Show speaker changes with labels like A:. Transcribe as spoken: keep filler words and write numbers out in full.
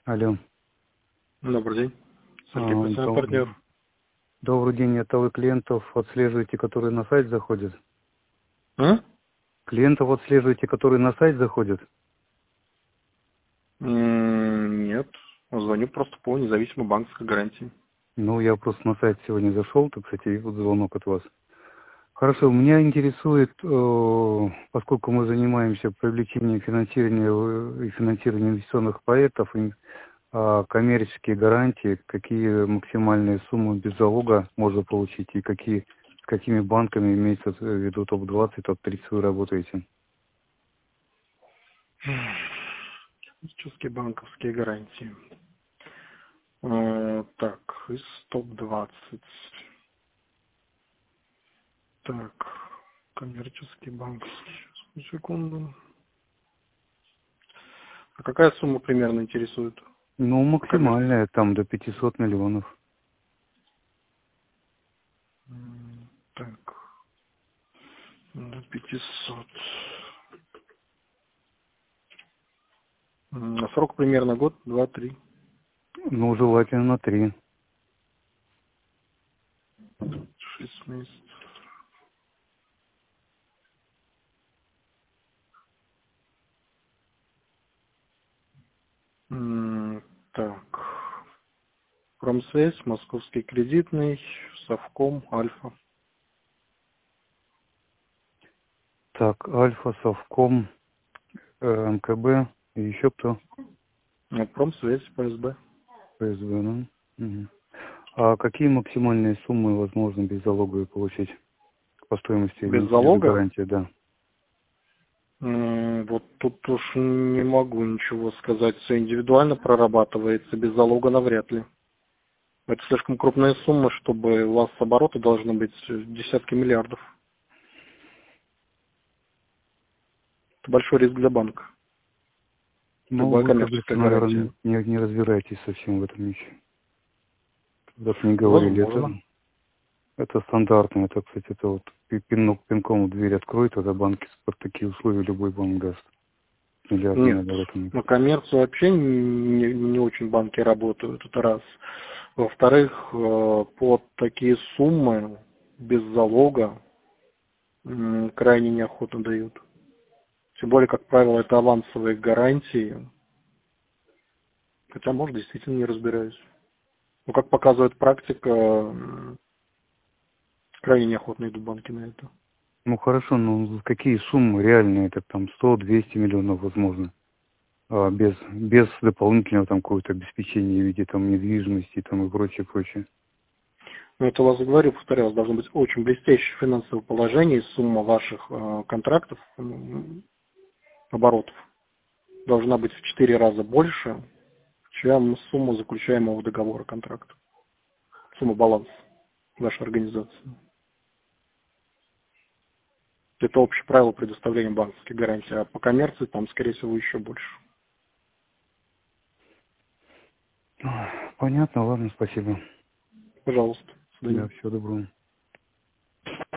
A: Алло.
B: Добрый день. Сергей,
A: А,
B: постоянный
A: доб-
B: партнер.
A: Добрый день. Это вы клиентов отслеживаете, которые на сайт заходят?
B: А?
A: Клиентов отслеживаете, которые на сайт заходят?
B: М, Нет. Звоню просто по независимой банковской гарантии.
A: Ну, я просто на сайт сегодня зашел, так, кстати, и вот звонок от вас. Хорошо, меня интересует, э, поскольку мы занимаемся привлечением финансирования э, и финансированием инвестиционных проектов, и, а, коммерческие гарантии, какие максимальные суммы без залога можно получить и какие, с какими банками имеется в виду топ двадцать, топ тридцать вы работаете?
B: Чешские банковские гарантии. Э, Так, из топ двадцать. Так, коммерческие банковские. Сейчас, секунду. А какая сумма примерно интересует
A: Ну,
B: по коммерции?
A: максимальная, там до пятисот миллионов.
B: М, Так, до пятисот. М, а Срок примерно год, два, три.
A: Ну, желательно на три.
B: Шесть месяцев. М, Так. Промсвязь, Московский кредитный, Совком, Альфа.
A: Так, Альфа, Совком, э, МКБ и еще кто?
B: Ну, Промсвязь, ПСБ.
A: ПСБ, ну. Мгм. А какие максимальные суммы возможно без залоговой получить по стоимости,
B: Без
A: имеется в виду
B: залога?
A: гарантия, да?
B: М, Вот тут уж не могу ничего сказать. Все индивидуально прорабатывается. Без залога навряд ли. Это слишком крупная сумма, чтобы у вас обороты должны быть десятки миллиардов. Это большой риск для банка.
A: Ну,
B: Любая
A: вы, как говорится,
B: коммерческая
A: наверное,
B: гарантия.
A: не, не разбираетесь совсем в этом еще. Когда мне говорили, это,
B: Возможно.
A: это стандартно, это, кстати, это вот пи- пин, пинком дверь откроет, тогда банки под такие условия любой банк даст. Миллиардными
B: Нет,
A: оборотами.
B: на коммерцию вообще не, не очень банки работают, это раз. Во-вторых, э, под такие суммы без залога м, крайне неохотно дают. Тем более, как правило, это авансовые гарантии, хотя, может, действительно не разбираюсь. Но, как показывает практика, м, крайне неохотно идут банки на это.
A: Ну хорошо, ну какие суммы реальные, это там сто-двести миллионов возможно, а, без, без дополнительного там какого-то обеспечения в виде там недвижимости там и прочее, прочее.
B: Но это вас говорю, повторяю, должно быть очень блестящее финансовое положение, и сумма ваших э, контрактов, м, оборотов должна быть в четыре раза больше, чем сумма заключаемого договора контракта. Сумма баланса вашей организации. Это общее правило предоставления банковских гарантий, а по коммерции там, скорее всего, еще больше.
A: Ой, понятно, ладно, спасибо.
B: Пожалуйста, до свидания.
A: Да, всего доброго.